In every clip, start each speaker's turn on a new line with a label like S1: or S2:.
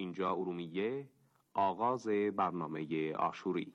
S1: اینجا ارومیه، آغاز برنامه آشوری.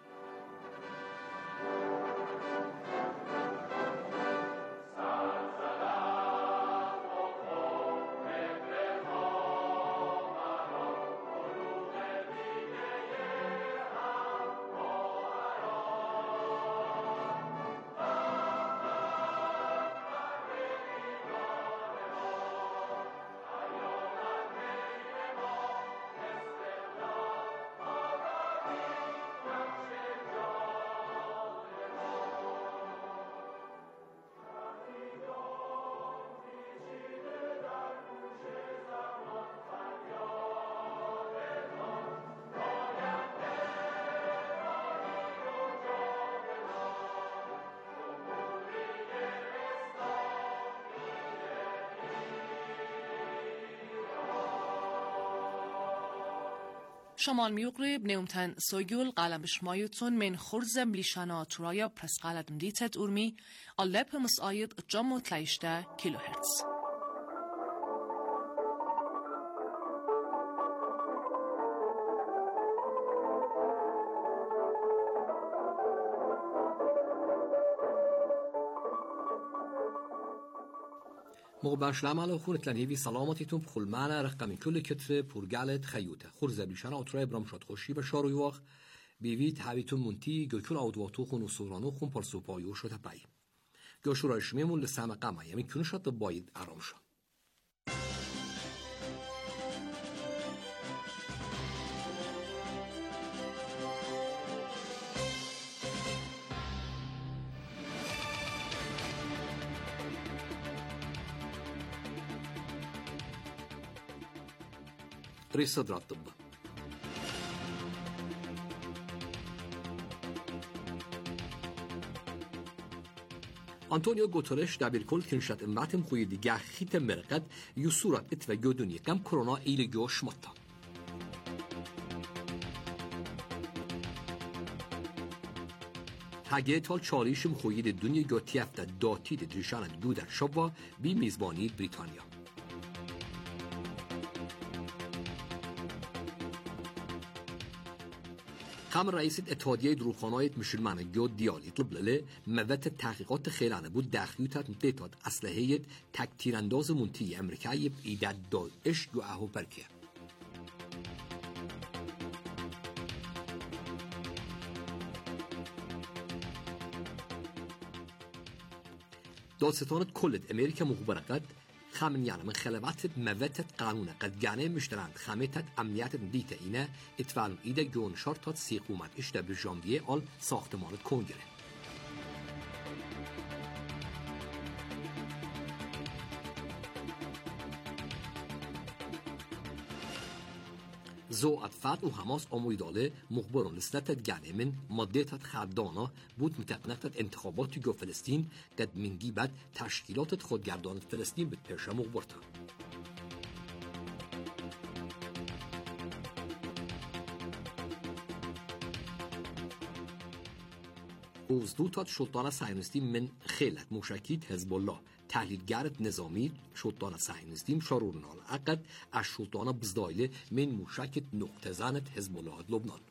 S2: شمال میوقرب نومتن سوگول قلم بشمایتون من خرزم لیشانا ترایا پرس قلدم دیتت ارمی اللب مساید جمع تلیشته کیلوهرتز.
S3: مقبلش لعمل خورت لنهیوی سلامتیتون بخل معنا رقمی کل کتر پرگالت خیوته خورزه بلیشان آترای برام شد خوشی به شاروی واق بیوید هاویتون منتی گلکل آودواتو خون و سورانو خون پرسوپایو شده بایی گوشورایش میمون لسام قمه یمی کنشت باید آرام شد. رئيس صدر الطب أنطونيو غوتريش دبيركل كنشات امباتم خوي ديگه خيت مرقد يسورات ات و گودوني قم كورونا إلى جوش مطا هاگه تال چاریشم خوی دنیا گوتیفت داتی دریشان گودر شوا بی میزبانی بریتانیا. قام رئیس اتحادیه دروغخانه‌های مسلمان گود دیالی طلب له موت تحقیقات خیلانه بود داخلیت متعدد اسلحه تک تیرانداز منتی آمریکایی ایجاد داعش جو اهو برکه. دادستان کلت امریکا مخبرقت خامنیان من خلبات موت قانون قد جانه مشترند خامتت امنیت دیت اینه اتفاق ایده جون شرطات سیقومت اشته به ژانویه آل ساختمان کنگره. زو اتفاق و حماس آمویداله مخبرون لسنت جانه من مادهت خردانا بود متقنقت انتخابات جو فلسطین قد منگی بعد تشکیلات خودگردان فلسطین به پیش مخبرتا. اوزدوتات شلطان صهیونیستی من خیلت مشکید حزب الله تحلیلگرت نظامی شلطان صهیونیستی شارورنال عقد از شلطان بزدایل من مشکت نقطه زنت حزب الله لبنان.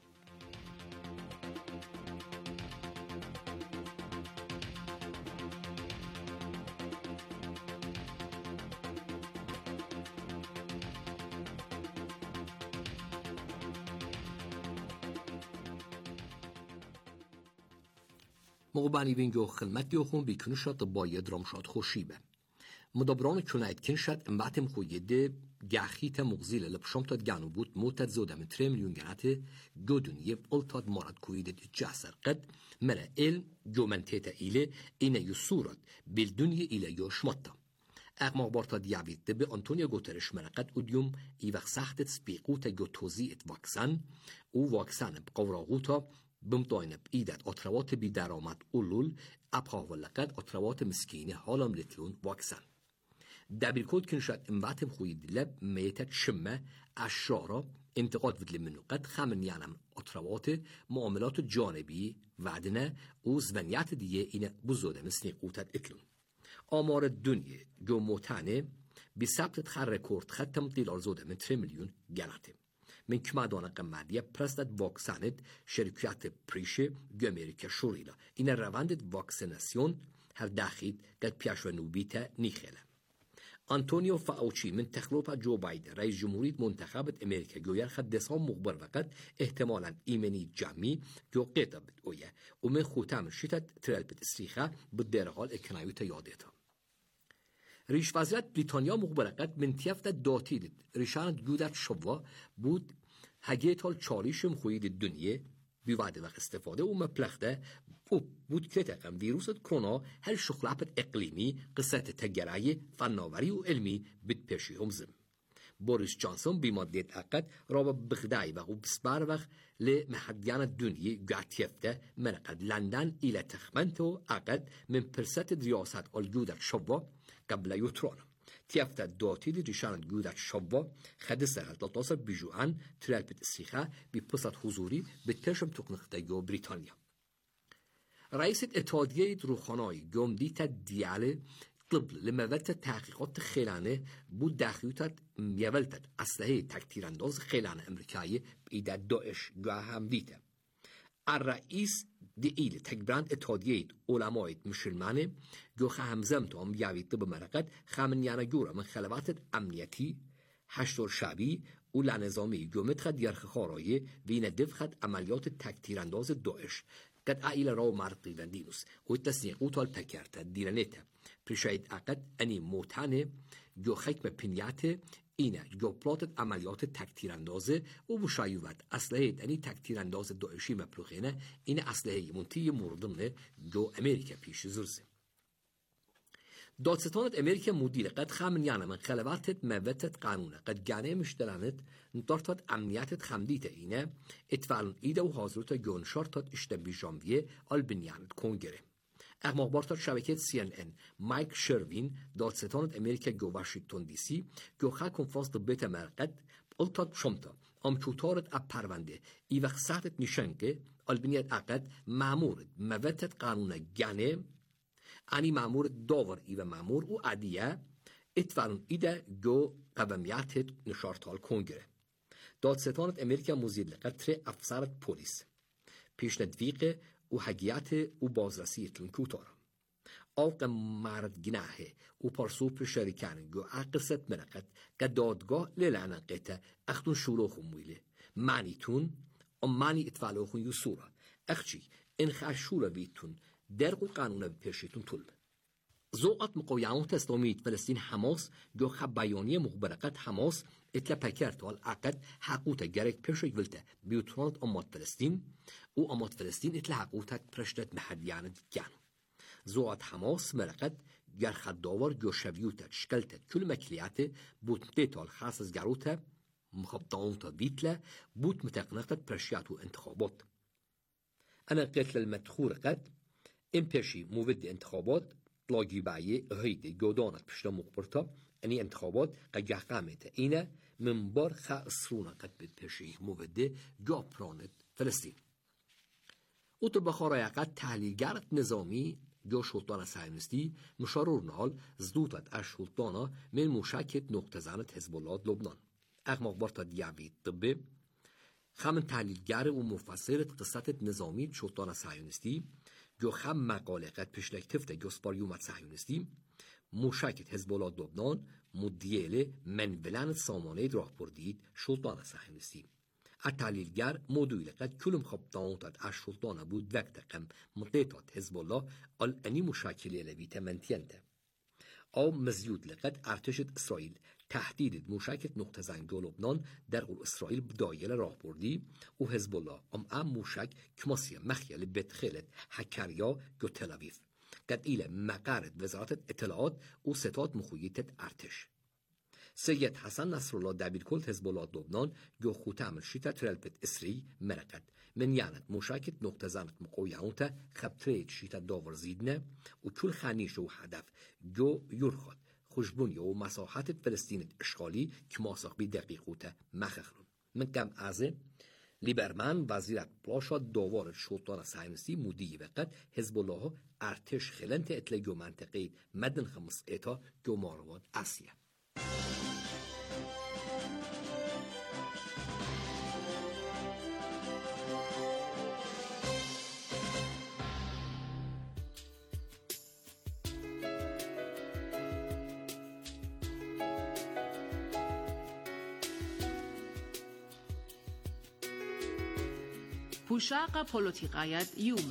S3: مقبانی وینگو خدمت یوخون بیکنشات باید رامشات خوشیبه. مدبران کنایت کنشات امباتم خویده گاخیت مغزیل لبشمتاد گانو بود موتد زودم 3 میلیون گنات گودونیه التاد مراد کویده جاسر قد مرا علم جومنتیتا ایله اینه یسورت بالدنیا ایله یوشمتا. اقما بارتا دیابیت به آنتونیو گوترش مرقد اودیوم ای وقت سخت سپیقوت گو توزیعت واکسن او واکسن بقوراغوتا بمطاینب ایدت اتروات بی درآمد اولول ابها ولقد اتروات مسکینه حالم لتلون واکسن دبیرکود کنشد امباتم خوید لب میتت شمه اشارا انتقاد ودل منو قد خمن یعنم اتروات معاملات جانبی وعدنه او زونیت دیگه اینه بزوده مسنی قوتت اتلون آمار دنیا جو موتانه بی ثبت خر رکورد ختم دیلار زوده من 3 میلیون گناته من کمادان قمادیه پرستد واکسنت شرکت پریشه گو امریکا شوریلا این رواندت واکسیناسیون هر داخل قد پیش و نوبیتا نیخیله. آنتونیو فاوچی من تخلوپا جو بایدن رئیس جمهوریت منتخبت امریکا گویر خد دسام مخبر وقت احتمالاً ایمنی جمعی جو قیتا بد اویه و من خوتام شتت ترالبت استریخه بود در حال اکنایوتا یادیتا. ریش وزارت بریتانیا مخبر وقت من تیفت داتیدت ریشاند گودت شوا بود هگیتال چالیشم خوید دنیه بیواده وقت استفاده و مپلخته بود که تقم ویروست کرونا هر شخلابت اقلیمی قصة تگرای فناوری و علمی بد پیشی همزم. بوریس جانسون بیمادیت اقد را بغدای و بسبار وقت لمحدیان دنیای گعتیفته منقد لندن ایل تخمنتو اقد من پرست ریاست الجودت شوا قبل یوترون. تیفته داتیل ریشاند گودت شوا خدسه هلتاتصل بجوان ترالبت سیخه بی پسات حضوری به ترشم تکنخته یو بریتانیا. رئیس اتحادیه روخانای گمدیت دیاله قبل لموت تحقیقات خیلانه بود داخلیتت میولتت اسلحه تکتیرانداز خیلانه امریکایی ایده داعش گاه هم دیده. الرئیس دیل تکبرند اتحادیه علمایت مسلمانه گوخه همزم توم یاویت به مرقت خامنیانه جورا من خلوات امنیتی هشتور شعبی و لنظامی گومت خد یرخ خارایه وین دفخت عملیات تکتیرانداز داعش قد عائلة راو مرقي فاندينوس والتسنيقو طال بكارتا ديرانيتا برشايد أقد أني موتاني جو خيكمة بنياته إينا جو بلاتت عمليات تكتيراندازه وبشايوات أصلهيت أني تكتيرانداز داعشي مبلوغينه إينا أصلهي منتي موردمنه جو أمريكا بيش زرزه دادستانت امریکا مدیر قد خامنیانه من خلواتت موتت قانونه قد گانه مشتلانت نطارتت امنیتت خمدیت اینه اتفالون ایده و حاضرت گونشارتت اشتبی جانویه آلبنیانت کنگره. اقماقبارتت شبکه CNN مایک شروین دادستانت امریکا گو واشنگتن دی سی گو خا کنفرانس بیت مرقد قلتت شمتا امچوتارت اب پرونده ای وقت ساعتت نشنگه آلبنیت عقد معمورت موتت قانونه گانه ani مامور داور ای و مامور او عدیه اتفارون ایده گو قومیت نشارتال کنگره. دادستانت امریکا مزید لقطر افسرت پولیس پیشندویق او حقیقت او بازرسی تلنکوتارم آوق مرد گناهه او پرسوپ شریکان گو عقصت منقد که دادگاه للعنقیته اختون شلوخون مویله معنیتون معنی اتفالوخون یسورا اخچی این خشولا بیتون درق القانون بپیشتون طول زوقت مقاومت اسلامی فلسطین حماس جو خب بیانیه مخبرقت حماس اتلا پکرت وال عقد حقوقت گرک پیشک ولته بیوترانت امات فلسطین او امات فلسطین اتلا حقوقت پرشتت محدیان دیگان زوقت حماس مرقد گر خداور جو شبیوتت شکلتت کل مکلیات بوتنتال خاص از گروته مخبطانت ویتله بوت متقنقت پرشیات و انتخابات انا قتل المدخور قد این پیشی موید انتخابات لاجیبایی هیدی گودانت پشت مقبرتا اینی انتخابات قجه قامت اینه منبار خاصرونه قد بید پیشی موید جاپرانت فلسطین او تو بخارای قد تحلیلگرت نظامی جو شلطان صهیونیستی مشارور نال زدوتت از شلطانا من موشکت نقطه زنت حزب الله لبنان اقماق بارتا دیابید طبه خمن تحلیلگر و مفسرت قصت نظامی شلطان صهیونیستی جو خم مقاله قد پشلکتفته گسپاریومت صهیونیستی موشکت حزب الله لبنان مدیل منولن سامانه راه بردید شلطان صهیونیستی التحلیلگر مدویل قد کلم خبطانتت از شلطان بود وقت قم مطلطات حزب الله الانی مشکلی لویت منتینته او مزیود لقد ارتشت اسرائیل تهدید موشکت نقطه زنگ لبنان در اسرائیل بدایل راهبردی و حزب الله ام موشک کماسی مخیل بتخیلت حکریا گو تل آویف قد ایل مقارد وزارت اطلاعات و ستاد مخویتت ارتش سید حسن نصرالله دبیرکل حزب الله لبنان گو خوتام شیتا ترالبت اسری مرقد من یعنت موشکت نقطه زنت مقویانت خبترید شیتا داور زیدنه و کل خانیش و هدف گو یورخد خوشبونی و مساحت فلسطین اشغالی که ماساق بی دقیقوته مخخرون من کم ازه لیبرمن وزیرت پلاشا داوار شلطان صهیونیستی مودی وقت حزب الله ارتش خلنت اتلگو منطقه مدن خمس ایتا گو مارواد اسیه
S2: پوشاق پولوتیقایت یومه.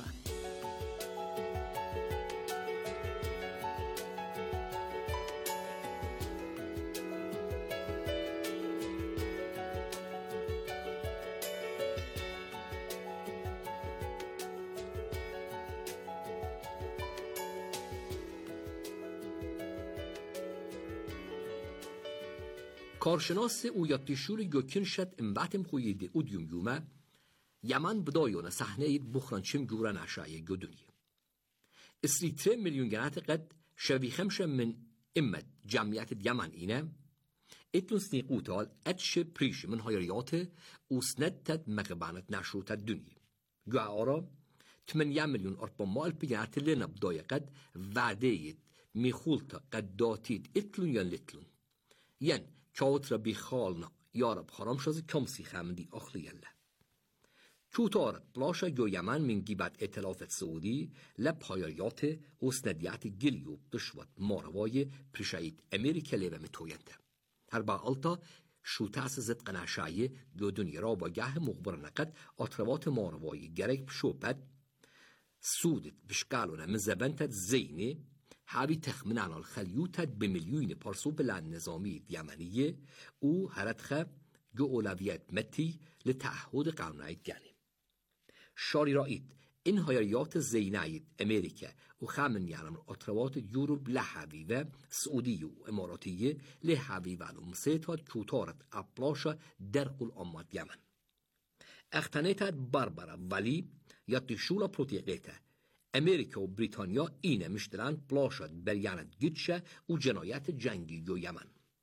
S3: کارشناس او یاتیشور گوکن شد امباتم خویده اودیوم یومه یمن بدایون صحنه بخرانچم جورا نشایه گدونی. اسری 3 میلیون گنات قد شوی خمشه من امت جمعیت یمن اینه اتلون سنیقوتال اتش پریش من هایریات وسندت مغبانت نشروت الدنيا. جو آرا 8 میلیون أربعمائة بجنات لنا بداية قد وعدية ميخولتا قد داتيد اتلون ين لتلون ين كاوترا بخالنا يارب خرام شازي كمسي خامدي أخلي يلا چوتار بلاشا جو یمن من گیبت ائتلاف سعودی لب هایریات وسندیت گلیو بشوت ماروای پرشاید امریکا لیوه متوینده. هر با التا شوتاس زد قناشایی جو دنیا را با گه مخبر نقد اطروات ماروای گرگ بشوپد سودت بشکالونه من زبنتت زینه حاوی تخمینان الخلیوتت بملیون پارسو بلند نظامی یمنیه او هرتخه جو اولویت متی لتعهد قانونیت گنیم. شاری رایید این هایریات زینایت امریکا و خامن یعنی اطروات یوروب لحوی و سعودی و اماراتیه لحوی و المسیطات کوتارت اپلاشا درق الامات یمن. اختنیتت بربره ولی یاتیشولا پروتیقیته امریکا و بریتانیا اینه مشترن پلاشت بریانت گیتشه و جنایت جنگی جو یمن.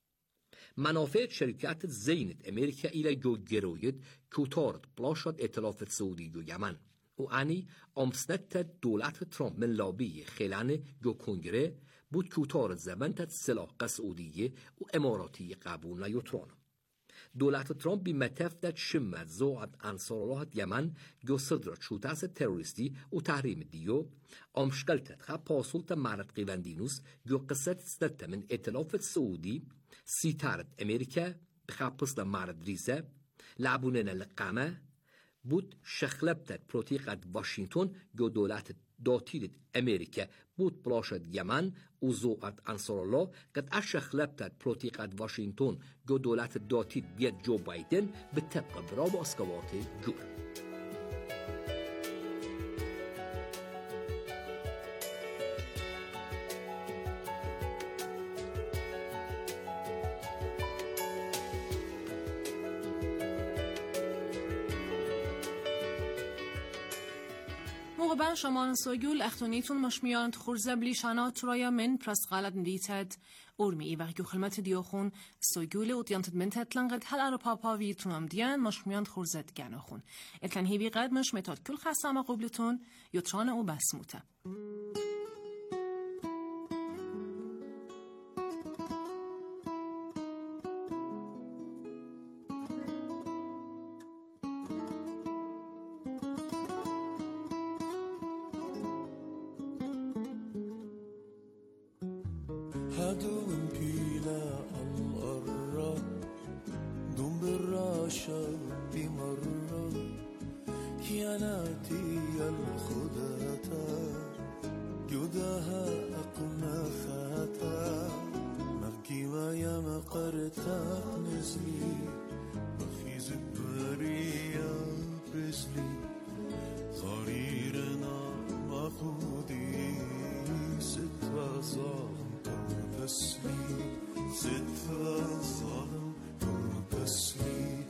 S3: منافع شرکت زینت امریکا ایله جو گروید کوتارت پلاشت ائتلاف سعودی جو یمن و انی امسنت دولت ترامپ من لابی خیلانه جو کنگره بود کوتارت زبنت سلاح سعودیه و اماراتی قبول نیوتران. دولت ترامپ بی متفدت شمت زوعت انصار الله یمن جو صدر شوتاس تروریستی و تحریم دیو امشکلتت خب پاسولت معرض قیوندینوس جو قصت استت من ائتلاف سعودی سیتارت امریکا بخواب پسل معرض ریزه لعبونن لقامه بود شخلبتت پروتیقت واشنطن جو دولت داتیلت امریکا بود بلاشد یمن و زوعت انصار الله قد اشخلبتت پروتیقت واشنطن جو دولت داتیل بیاد جو بایدن به طبق براب اسکوات جور.
S2: موقع شما سوگل اختونیتون مشمیان خورزه بلیشانا ترایا من پرس غالت ندیتد ارمی و خدمت دیوخون سوگل و دیانت منتت لنقد هل ارپاپا ویتونم دیان مشمیان خورزه دگناخون اتن هیوی قدمش متاد کل خسامه قبلتون یوتران او بسموته.
S4: هدوم بيلا القرة دوم بالراشة بمرة كياناتي الخداتا جداها أقنافاتا مبكي ويا مقرتا نزلي مخيز الدارية بزلي صريرنا مخودي ستوى صاغم تسلي ستوى صاغم تسلي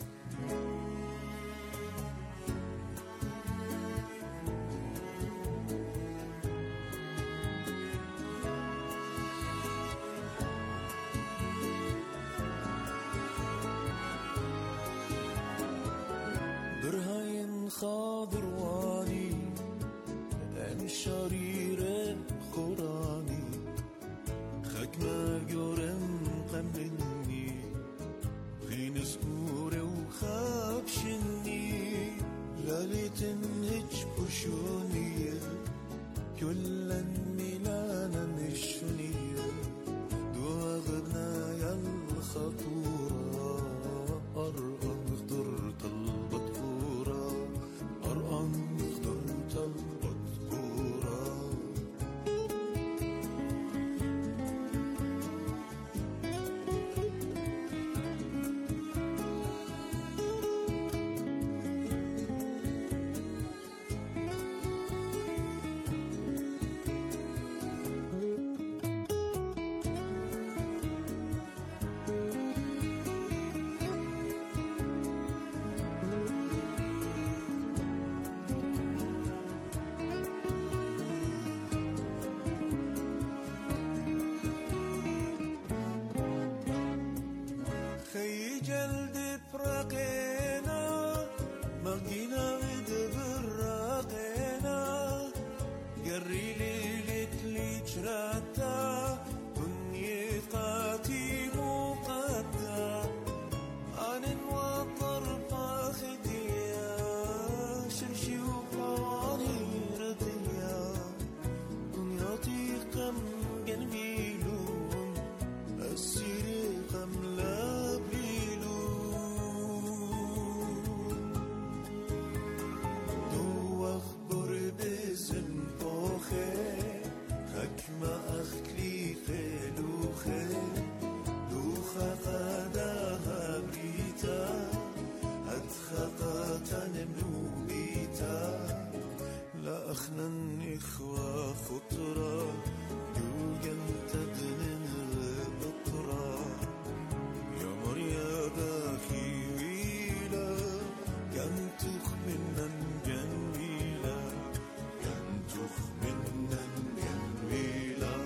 S4: برهين خاضر واني ان شرير خوراني خاك ما جورم قمني في نسكور وخابشني لاليت نهج بشوني كلا ميلانا نشوني دوا غبنا يا الخطورة أرقم خضر طلبت كورة أرقم مري ليلة لي جراتا دنيا قاتي مقاتا عن الوطر باخدية شرشي وقواني ردية دنياتي قم جنبيلون السيري قم لابليلون دو أخبر بزن بوخي حكمة أخلي خلوخي دوخة قدها بريتا أدخطة تنمو بيتا لا أخنا الإخوة خطرة يوجن تدنن بطرة يا مريا داخي ويلا ينتخ منا جنويلا ينتخ منا جنويلا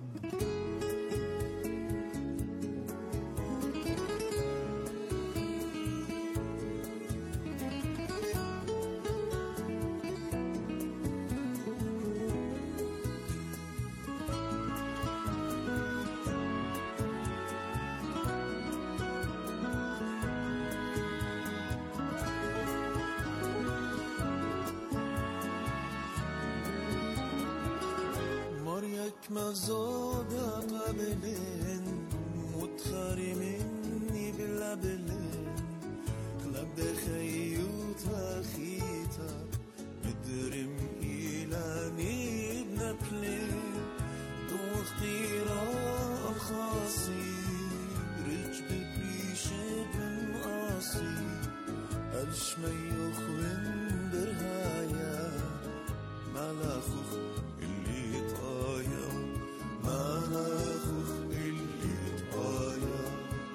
S4: مريك مزودة قبلين متخاري مني بلا بلين قلب خيوط أخيتا مدرم إيلاني بنبلين دو اختيرا الخاصي رجب بريشة بن قاسي الشميخ وين برهايا ملاخوخ اللي طايا ملاخوخ اللي طايا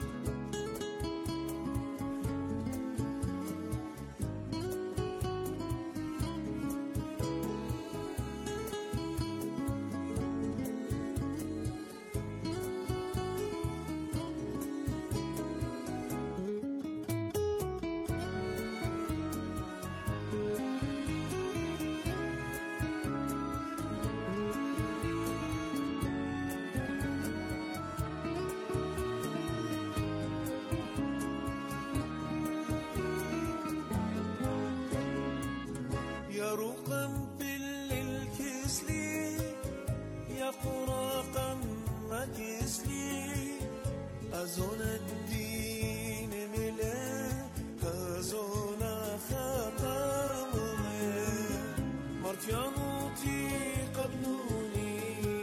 S4: يا رقم بالكسلي يا قراقم ما كسلي أزون الدين ملا أزون خطر ملا مرتيانوتي قبلوني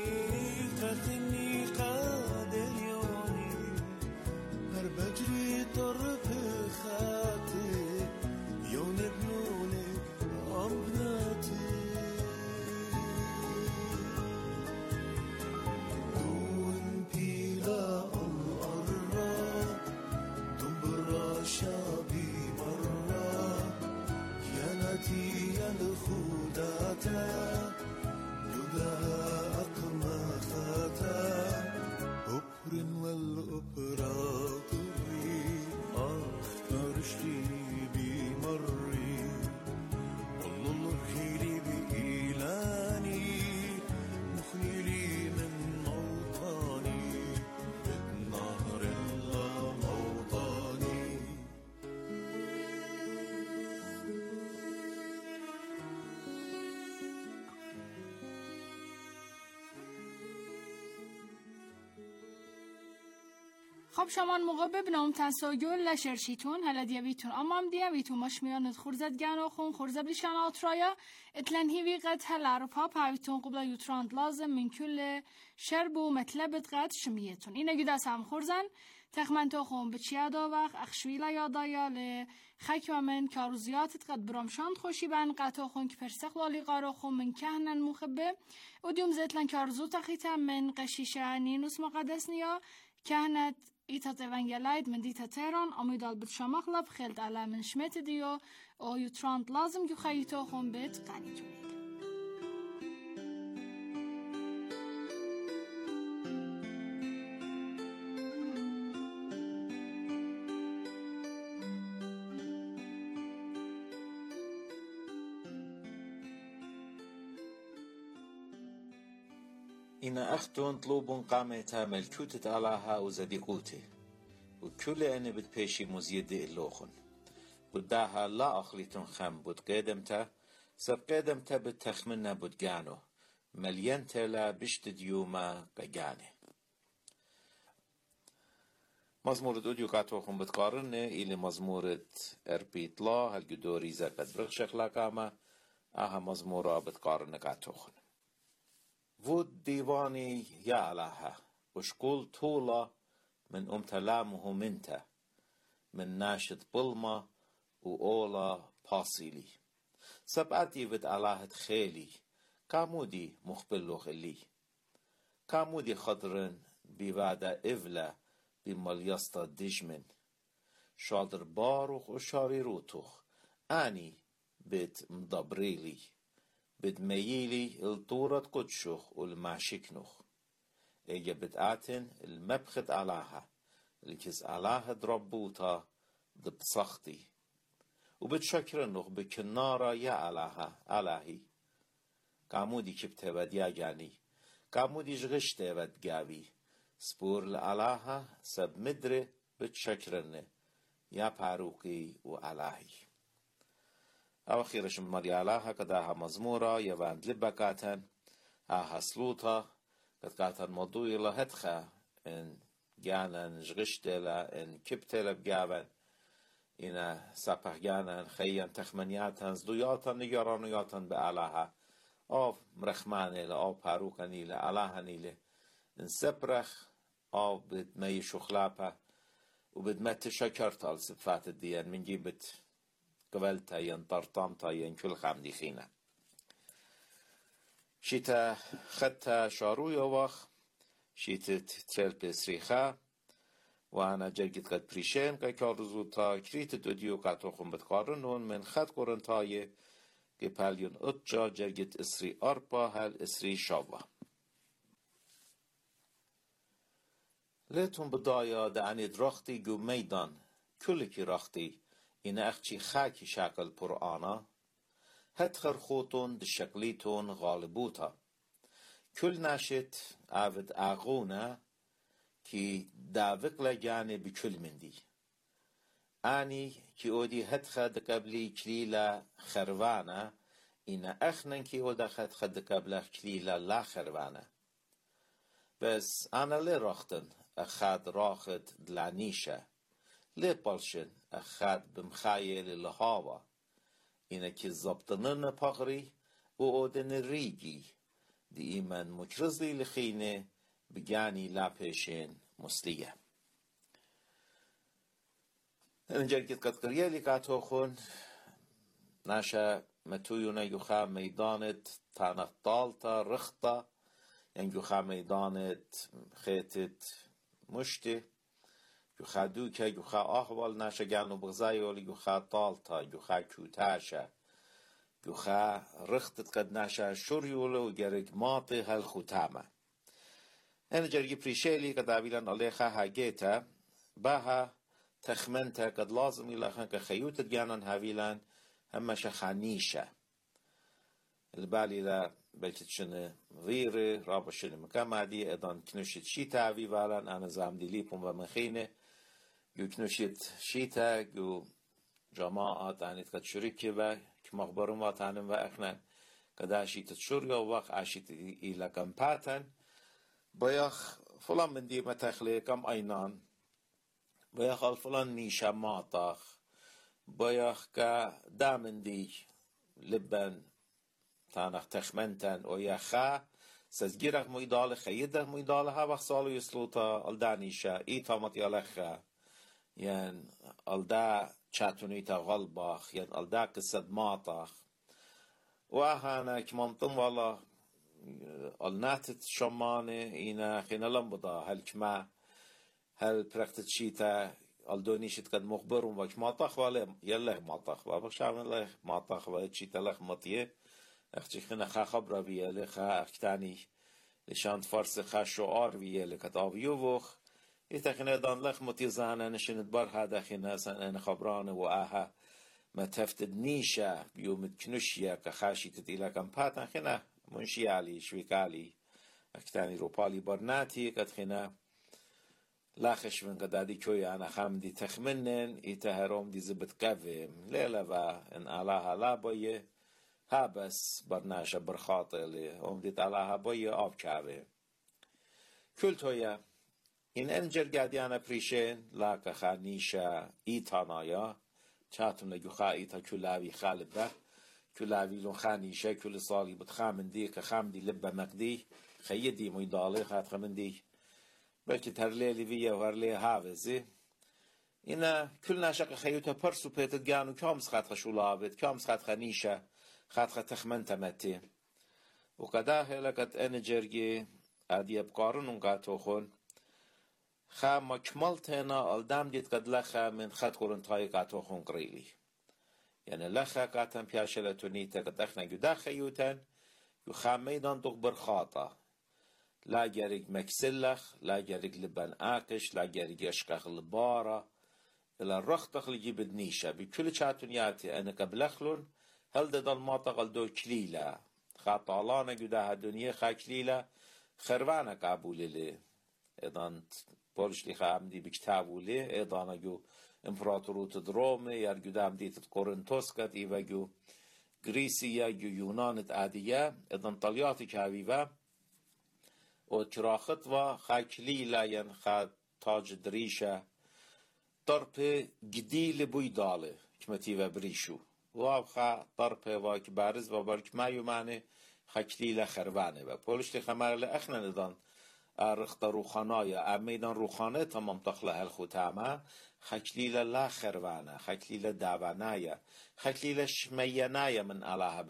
S4: قتني قادر يوني هر بجري طرف خاتي يون ابنوني أمناتي دون بلا الأرى دنبرا شابي مرة كيانتي الخوداتا يدها أقمى خاتا أبر والأبراتوري أخرشتي بمري والله الخيري بإيلاني مخنيلي من موطاني نهر الله موطاني
S5: خب شما موقع ببینم تنساگل لشرشیتون هلا دیویتون امام دیویتون مشمیان خورزد گنو خون خورزد بلیشان آترایا اتلن هیوی قد هلا رفا پاویتون قبل یوتراند لازم من کل شربو مطلبت قد شمیتون اینه گید از هم خورزن تخمنتو خون بچیا دا وقت اخشویلا یادایا لخک من کاروزیاتت قد برامشاند خوشی بن قطع خون که پرسقلالی قارو خون من کهنن مخبه و دیوم زیتلن کارزو تخیتا من قشیشه نینوس مقدس نیا كانت إيتات إيفانجيلايد من ديتا تيرون أميدال بتشامخلب خلد على من شمت ديو أو يوتراند لازم يخيطوهم بيت قانيتوني
S6: إن أختون طلوبون قامتها ملكوتة علىها وزديقوتي وكل أنا بتبيشي مزيد اللوخن بداها لا أخليتون خم بود قدمتا سب قدمتا بتخمنا بدقانو مليان تلا بشت ديوما قجاني مزمور دوديو قاتوخن بتقارن إلي مزمورة أربيت لا هالقدوري زرقت برغشخ لقاما آها مزمورة بتقارن قاتوخن وود ديواني يعلها وشكول طولة من امتلامه منته من ناشد بلما وأولا باسيلي سبعتي ود علاهت خيلي كامودي مخبلو خلي كامودي خضرن بيوادا إفلا بمليستا دجمن شادر باروخ وشاري روتوخ آني بيت مدبريلي بيت ميلي الطورة قدشوخ والمعشكنوخ ايجا بتآتن المبخت علاها الكز علاها دربوتا دبصختي وبتشكرنوخ بكنارا يا علاها علاهي كامودي كبته ود ياجاني كامودي جغشته ود جاوي سبور لعلاها سب مدره بتشكرنه يا باروكي وعلاهي او خيرش مري علاها كداها مزمورة يواند لبكاتن اها سلوطة قد كاتن موضوعي لهتخا ان جانا جغشتلا ان كبتلا بجاون إنا سپه جانا خيان تخمنياتن زدوياتن نيارانياتن بعلاها آف مرخمانه لآف پاروكني لعلاهني له ان سبرخ آف بد مي شخلاپه وبد مت شكرتال صفات الدين من جيبت قبلتا ين طرطامتا ين كل خامدي خينا شيتا خدتا شاروي وخ شيتت تل بسريخا وانا جرگت قد بريشين قا كارزوتا كريت دوديو قاتوخم بتقارنون من خد قرنتاي قباليون اتجا جرگت اسري اربا هل اسري شاوا ليتون بدايا دعني درختي جو ميدان كلكي رختي إن أختي خاكي شكل قرآنا هتخر خوتون دشكليتون غالبوتا كل ناشت عبد أغونا كي داوك لجاني بكل مندي آني كي أودي هتخر دقبلي كليلا خروانا إن أخنن كي أودا هتخر دقبلي كليلا لا خروانا بس أنا لي رختن أخاد راخد دلانيشة لي بالشن أخاد بمخايل الهوا إنا كي زبطنن پاقري و أودن ريجي دي إيمان مكرزلي لخينه بجاني لاپيشين مسلية انجرگت قد قريالي قاتوخون ناشا متويونا يخا ميدانت تانق طالتا رخطة يعني يخا ميدانت خيتت مشتي يخا دوكا يخا أحوال ناشا جانو بغزايولي يخا طالتا يخا كوتاشا يخا رختت قد ناشا شوريولو وجرق ماطي هالختامة أنا جرقي بريشيلي قد عبيلان عليها هاجيتا باها تخمنتا قد لازم يلاخن كخيوت جانان هاويلان هما شخانيشا البالي لا بلتشن غيري رابشن مكامادي ادان كنوشت شيتا هاويلان أنا زامدي ليبون ومخينه يو كنوشت شيتا يو جماعات عنيت قد شريكي و كمخبرون واتانم و اخنان قد عشيت شوريا ووق عشيت إلا كمباتن بياخ فلان من دي متخلي كم اينان بياخ الفلان نيشا ماطاخ بياخ كا دامن دي لبن تانخ تخمنتن وياخا سزگيرخ ميدال خيده ميدال ها وقت سالو يسلوتا الدانيشا ايتا متيالخا ين الدا چاتونيتا غلباخ ين الدا قصد ماطاخ واهانا كمانتم والله الناتت شمانه اینا خینالم بودا هل کما هل پرکت شیتا الدونیشت قد مخبرون وک ماطخ ولی یله ماطخ و بخشام له ماطخ و شیتا له مطیه اخچی خنا خبر بیاله خ اختانی لشان فارس خ شعار بیاله کتابیو وخ یتخنه دان له مطیه زانه نشند بر هدا خنا سن خبرانه و آها ما تفتد نیشه بیومد کنوشیا که خاشیت دیلا کم پاتن خنا منشیالی شویکالی اکتانی رو پالی برناتی قد خینا لاخش من قدادی کوی انا خامدی تخمنن ایتهرام دی زبط قویم لیلا و ان علاها لا بایه ها بس برناش برخاطلی هم دیت علاها بایه آب کاره کل تویا این انجل قادیانا پریشن لاکا خانیشا ایتانایا چاتون لگو خا ایتا کلاوی خالب ده کلاوی لون خانیشا کل سالی بتخامندی که خامدی لبه مقدی خیدی مویدالی خات خامندی بلکه ترلیلی ویه و هرلی هاوزی اینا کل ناشق خیوتا پرسو پیتت گانو کامس خات خشولابت کامس خات خانیشا خات خات تخمن تمتی و قداه لکت انجرگی ادی بقارن قاتو خون خا مكملتنا الدام ديت قد لخا من خد قرن تاي قاتو خون قريلي يعني لخا قاتن بياشلتونيتا قد اخنا جدا خيوتن يخا ميدان دوغ برخاطا لا جاريك مكسلخ لا جاريك لبن آكش لا جاريك يشقخ لبارا إلا الرختخ لجي بدنيشا بكل شاتونياتي أنا قبلخلون هل دا الماطا قلدو كليلا خا طالانا جدا هدونية خا كليلا خروانا قابولي لي إذن بولشلي خامدي بكتابولي إيضانا جو إمبراطوروت درومي يرجو دام ديت كورنتوسكت إيواجو غريسيا جو يونانت عادية إذن طلياتي كاويوا وتراخت و خاكليلا ين خا تاج دريشة طرب جديل بويدالي كمتيوا بريشو و خا طرب واك بارز و برك ما يماني خاكليلا خرواني و بولشلي خمارل أخنا نضان رخت روخانايا ميدان روخانه تمام تخلى هالختامة خكليلة لا خروانة خكليلة دعوانايا خكليلة شمينايا من علىها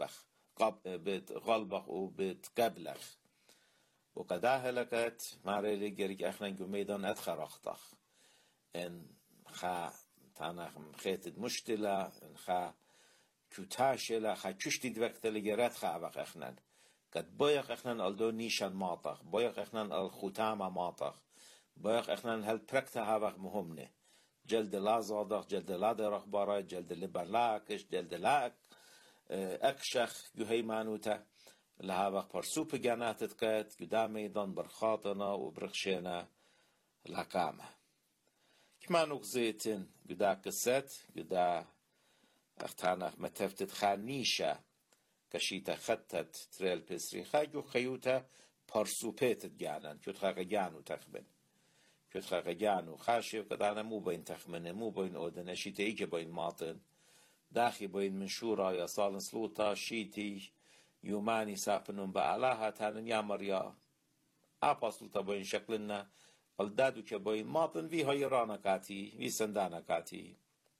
S6: بتغلبخ وبتقبلخ وقداه لكت ماريلي جريك اخنا جو ميدان ادخرختخ ان خا تانخ خيتد مشتلة ان خا كوتاشلة خا كشتي دوقت لجرات خا بخ اخنا قد بايق اخنان الدو نيشان ماطخ بايق اخنان الختامة ماطخ بايق اخنان هل بركتا هاوخ مهمنه جلد لا زادخ جلد لا درخ باراي جلد لبر لا اكش جلد لا اكشخ يهي مانوتا لهاوخ پرسوپ جاناتت قد قدا ميدان برخاطنا وبرخشينا لقامة كمانوك زيتن قدا قصت قدا اختانخ متفتت خانيشة كشيتا خطت تريل بسري خاجو خيوتا پرسوپيتت جانن كت خاقا جانو تخمن كت خاقا جانو خاشي وقدانا مو بين تخمنه مو بين اودن شيتا ايجا بين ماطن داخي بين منشورا يا صالن سلوطا شيتي يوماني سابنون بألاها تانن يا مريا آبا سلوطا بين شكلنا الدادو كا بين ماطن في هاي رانا كاتي في سندانا كاتي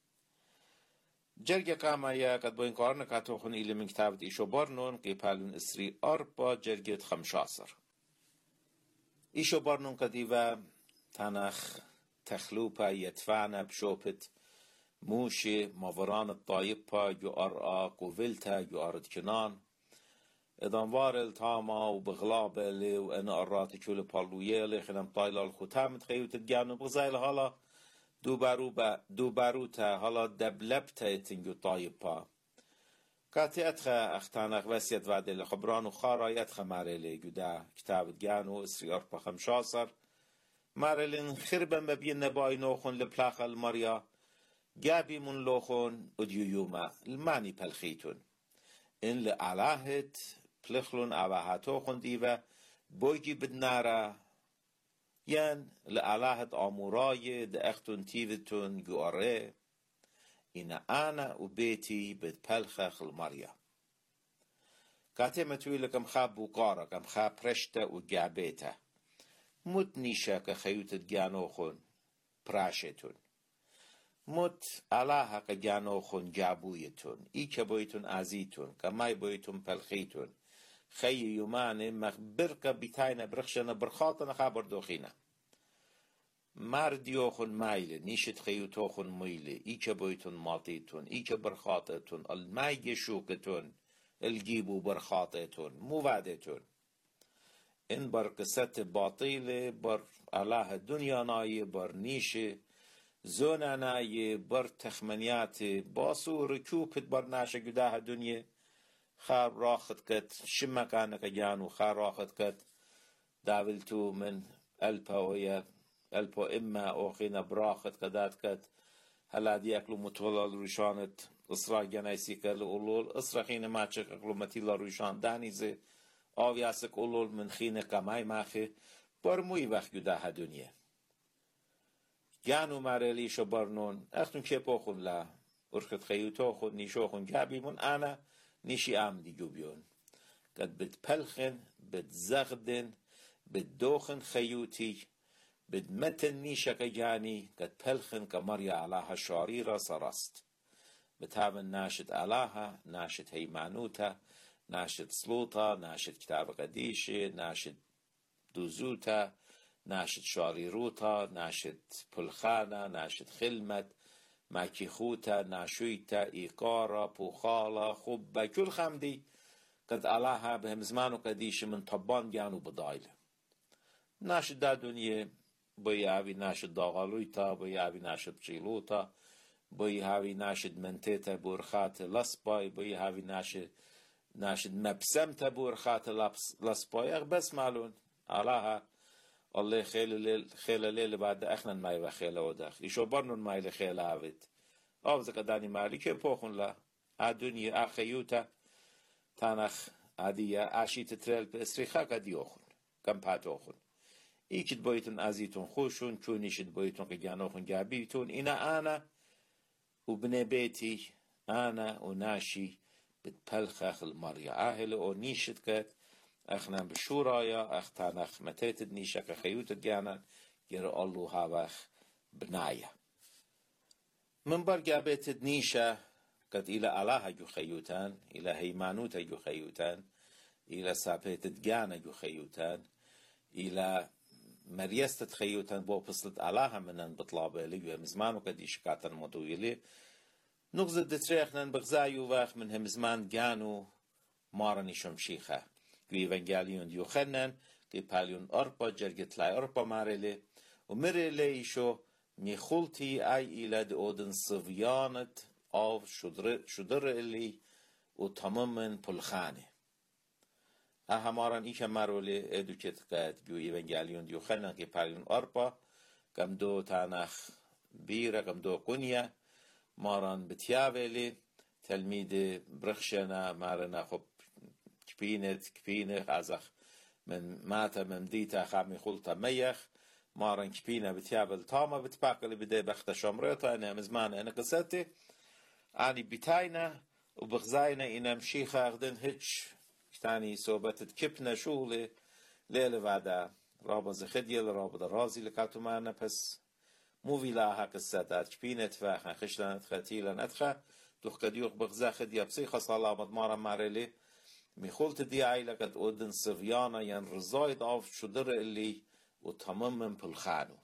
S6: جرگه قاما یا قد باین کارن کاتو خون ایلی من کتابت ایشو بارنون قیپالون اسری اربا جرگت 15 ایشو بارنون قدیوه تنخ تخلوپا یتفانا بشوپت موشي ماوران الطايبة جو أرقا قوفلتا جو أرد كنان إذن وارل تاما وبغلابة وأنا أراتي كل بالوية خنم طايلة الختام تخيو تتجانو بغزايل هالا دو باروتا هالا دبلبتا يتنجو طايبة كاتي أتخا أختانخ وسيت وعد الخبران وخارا يتخا ماريلي جدا كتاب جانو اسري أربا 15 ماريلين خربا مبين نباي نوخن لبلاخ المريا جابي من لوخون وديوما الماني بالخيتون إن لعلاهت بلخلون عواهاتوخن ديوة بوجي بدنارا ين لعلاهت آموراي دأختون تيفتون جواري إن أنا وبيتي بتبلخخ المريا كاتمتوي لكم خاب بوقارا كم خاب رشتا وجابيتا متنيشا كخيوتت جانوخن براشتون مت علاها که جانو خون جابویتون ای که بایتون عزیتون که مای بایتون پلخیتون خی یومان مخبر که بیتاین برخشن برخاطن خبر دوخینه مردیو خون مایل نیشت خیوتو خون میل ای که بایتون ماتیتون ای که برخاطتون المای شوکتون الجیبو برخاطتون موادتون این بر قصت باطیل بر علاها دنیا نای بر نیشه زونانای بر تخمنیات باسو رکوبت بر ناشه گداه دنیا خار راخت کت شمکانه که جانو خار راخت کت داولتو من ألبا إما أوخينا براخت قدات كت هلا دي أكلو متولى روشانت إسرا جنايسي كالو أولول إسرا خينا ما تشك أكلو متيلا روشان دانيزي آو ياسك أولول من خينا كماي ماخي برموي وقت يداها دنيا جانو مارلي شو برنون أختون كي بوخون لا أرخد خيوتو خود نيشوخون جابيمون أنا نيشي عمدي جوبيون قد بتبلخن بتزغدن بتدوخن خيوتي بدمتن نيشك جاني قد بلخن كمريا علاها شاريرا سرست بتابن ناشد علاها ناشد هيمانوتا ناشد سلوطا ناشد كتاب قديشي ناشد دوزوتا ناشد شاريروتا ناشد پلخانا ناشد خلمت ماكيخوتا ناشويتا إيقارا بوخالا خبا كل خمدي قد علاها بهم زمانو قديش من طبان جانو بدايله ناشد دا دنيا بوي هاوي ناشد داغالويتا بوي هاوي ناشد بشيلوتا بوي هاوي ناشد منتيتا بورخات لسباي بوي هاوي ناشد مبسمتا بورخات لسباي بس مالون علاها الله خيل ليل بعد اخنا ماي وخيل وداخ يشو برنون ماي لخيل هاويت اوز قداني مالي كي بوخون لا الدنيا اخيوتا تانخ عادية عشيت تريل باسريخا قد يوخون كم باتوخون ایکید بایتون ازیتون خوشون چونیشید بایتون که جانوخون جابیتون اینا انا و بني بيتي انا و ناشي بتبلخخ المريا اهل او نيشت كت اخنا بشورايا اختانخ متيت نيشك خيوت جانا ير الله هاوخ بنايا من برجع بيت نيشة قد الى الله جو خيوتان الى هيمانوت جو خيوتان الى سابيت جانا جو خيوتان الى مريست خيوتان بو بصلت علاها منن بطلابه لي ومزمانو قديش كاتن مدويلي نغزد دتريخنن بغزايو واخ من همزمان جانو مارني شمشيخه في ايفانجاليون يوخنن كي باليون أربا جرجت لاي أربا مارلي ومرلي شو نيخولتي اي الى دودن صفيانت او شدر اللي وتمامن پلخانه هماران ایک مرولي ادوكت قد جو ايفانجاليون يوخنن كي باليون أربا كم دو تانخ بيرا كم دو قنية ماران بتيابلي تلميذ برخشنا مارنا خب كبينة ازخ من ماتا ممديتا خامي خلطة ميخ مارن كبينة بتيابل تاما بتباقلي بدي بخت شمريطة انا مزمان انا قصتي اني بتاينا وبغزاينا انا مشيخة اخدن هيتش كتاني صوبتت كبنا شولي ليلة بعدا رابط خدية لرابط رازي لكاتو معنا بس موفي لاها قصتات كبينة فاخا خشلانت خاتيلا ندخا دوخ كديوخ بغزا خدية بصيخة صلاة مدمارا مارلي ميخولت دي عيلة قد اودن صفيانا ين رزايد اوف شدر اللي وتمام بالخانو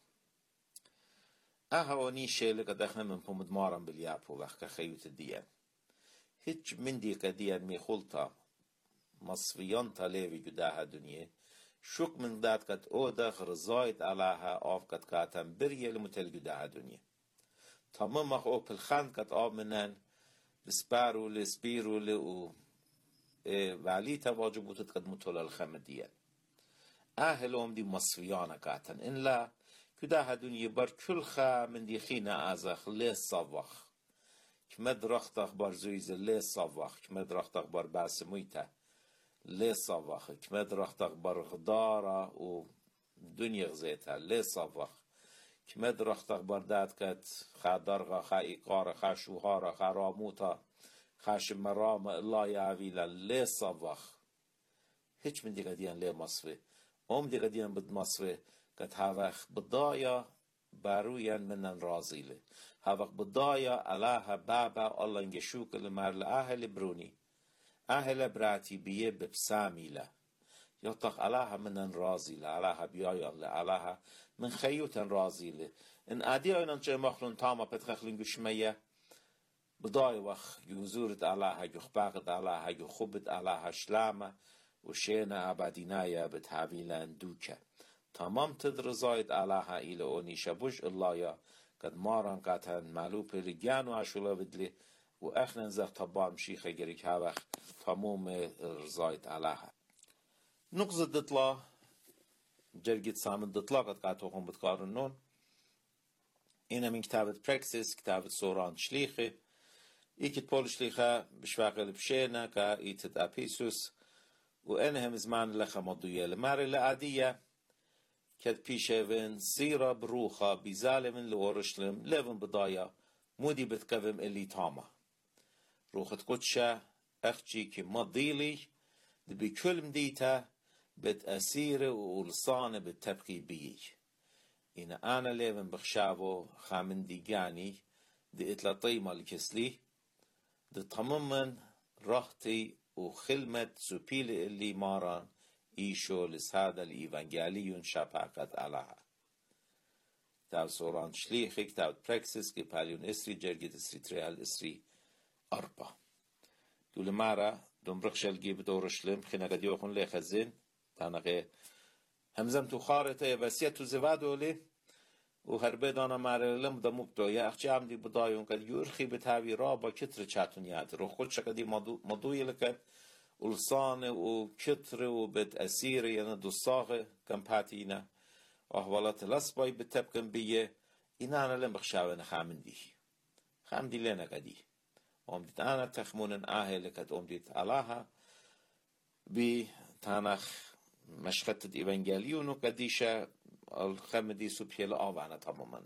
S6: اهواني شيلة قد اخنا من بومد مارن باليابو وقت خيوت الديان هيج من دي قديان ميخولتا مصفيان تاليوي جداها دنيا شك من داد قد اودخ رزايد علاها اوف قد كاتن بريه لمتل جداها دنيا تمام اخو بالخان قد آمنن بسبارو لسبيرو لو وعلي تواجبوت قد مطلع الخمدية أهلهم دي مصفيانا كاتن إن لا كده دنيا بر كل خا من دي خينا أزخ ليه صوخ كمد رخت أخبار زويز ليه صوخ كمد رخت أخبار باسمويته ليه صوخ كمد رخت أخبار غدارة و دنيا غزيتها ليه صوخ كمد رخت أخبار داد كت خا درغة خا إيقارة خا شوهارة خا راموتا خاشم مرام الله يعويلا ليه صوخ هيش من دي قديان ليه مصفي دي قديان بد مصفي قد هاوخ بدايا بارويا منن رازيلي هاوخ بدايا ألاها بابا الله نجشوك لمرل أهل بروني أهل براتي بيه ببساميلا يطق ألاها منن رازيلي ألاها بيايا ألاها من خيوتن رازيلي إن أدي أيضا جاي مخلون تاما بتخخلين قشمية بداية وخ يوزورت علىها يخباقت علىها يخبت علىها شلامة وشينا عبادينايا بتحاويلان دوكا تمام تدرزايد علىها إلى أونيشا بوش الله يا قد ماران قاتن معلوب لجانو عشولا بدلي وأخنا نزغ طبان مشيخة جريك هاوخ تمام رزايد علىها نقصد دطلا جرجت صامد اطلاقت قاتوهم بتقارنون. إنا من كتابة براكسيس كتابة سوران شليخي إيكت بول شليخة بشواغل بشينا كا إيتت أبيسوس وإنهم زمان لخا مضوية لماري لعادية كد بيشيفن سيرة بروخة بزالم لورشلم لفن بضايا مودي بتقفم اللي تاما روخة قدشة أخجي كي مضيلي بكل مديتا بتأثير ولصانة بتبقي بيي. إنا أنا لفن بخشابو خامن ديجاني دي إتلا طيمة الكسلي دي تماما رهتي وخلمة سبيل اللي ماران إيشو لسهذا الإيفانجاليون شاباقت علىها. كتاب سوران شليخي كتاب براكسيس كباليون إسري جرجت إسري تريال إسري أربا. دول مارا دون برخشل جيب دورشلم خينا قد يوخون لي خزين تانغي همزمتو خارطة يبسيتو زوادو لي وهربه دانا مرلم دا مبدو یا اخچه عمدی بدایون کد یورخی بتاوی رابا کتر چاتون یاد رو خود شکدی مدوی لکد ولسانه و کتر و بد اسیر یعنی دو ساغه کم پاتینا احوالات لسبای بتبکن بیه اینا انا لم بخشاون خامندی لنا قدی امدید انا تخمونن آهل کد امدید علاها بی تانخ مشخطة إيفانجاليون وقديشة الخمدي سبحيل آوانا تماما